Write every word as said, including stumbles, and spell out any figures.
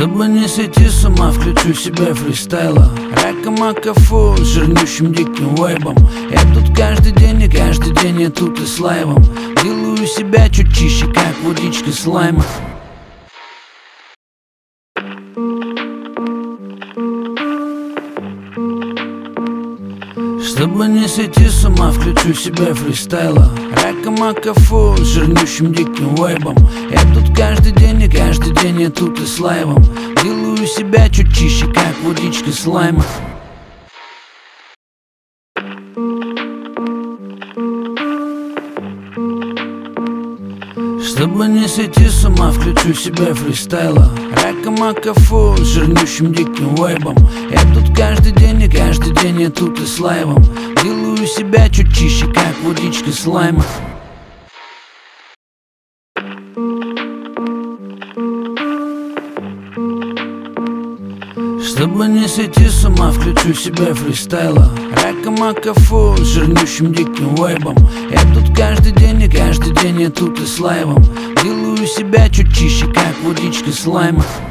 Чтобы не сойти с ума, включу себе фристайла. Рака-мака-фу с жирнющим диким вейбом. Я тут каждый день и каждый день я тут и с лайвом. Делаю себя чуть чище, как водичка слайма. Чтобы не сойти с ума, включу себе фристайла. Рака-мака-фу с жирнющим диким вейбом. Я тут каждый день и каждый день я тут и с лайвом. Делаю себя чуть чище, как водичка слайма. Чтобы не сойти с ума, включу себе фристайла. Рака-мака-фу с жирнющим диким вейбом. Я тут каждый день и каждый день я тут и с лайвом. Делаю себя чуть чище, как водичка слайма. Чтобы не сойти с ума, включу себе фристайла. Рака-мака-фу с жирнющим диким вейбом. Я тут каждый день и каждый день я тут и с лайвом. Делаю себя чуть чище, как водичка слайма.